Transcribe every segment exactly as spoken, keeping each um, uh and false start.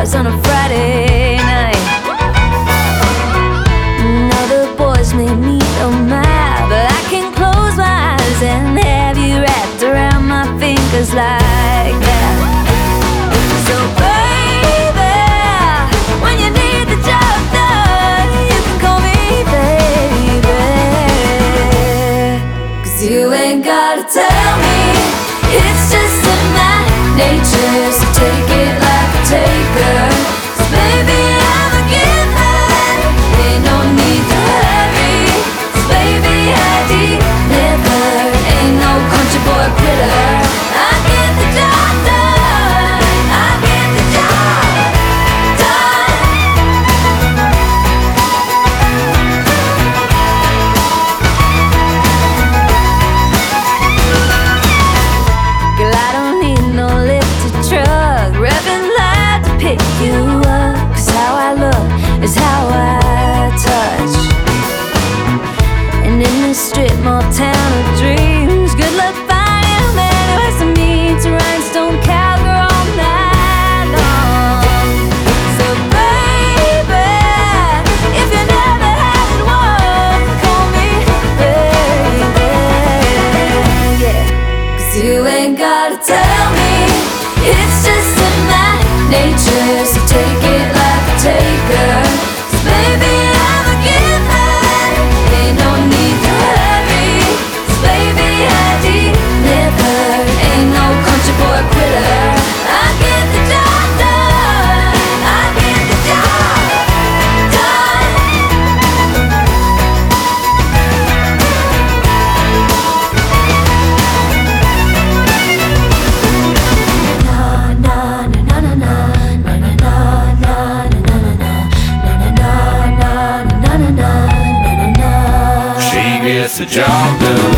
bars on a Friday night. And other boys may meet oh my, but I can close my eyes and have you wrapped around my fingers like that. So baby, when you need the job done, you can call me baby. Cause you ain't gotta tell me, it's just in my nature. So take it like a taker. So baby, I'm a giver, ain't no need to hurry. So baby, I deliver, ain't no country boy quitter. I get the job done, I get the job done. Girl, I don't need no lifted truck, revving loud to pick you up. Cause how I look is how I touch. And in this strip mall town of dreams, good luck finding a man who has to meet to rhinestone cowgirl all night long. So baby, if you never had one, call me baby, yeah. Cause you ain't gotta tell me, it's just in my nature. So take it like a taker. So baby, I'm a giver, ain't no need to hurry. So baby, I deliver, ain't no country boy quitter. I get the job done, I get the job done. She gets the job done.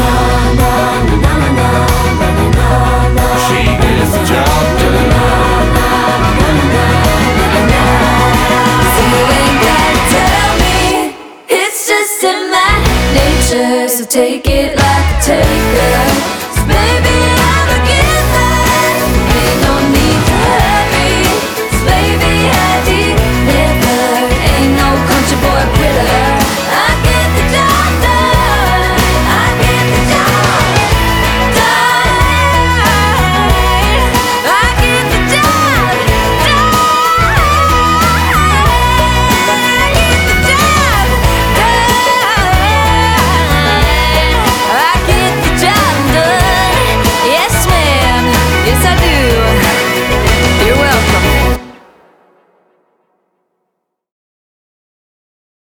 She gets the job done. So you ain't gotta tell me, it's just in my nature. So take it like a taker.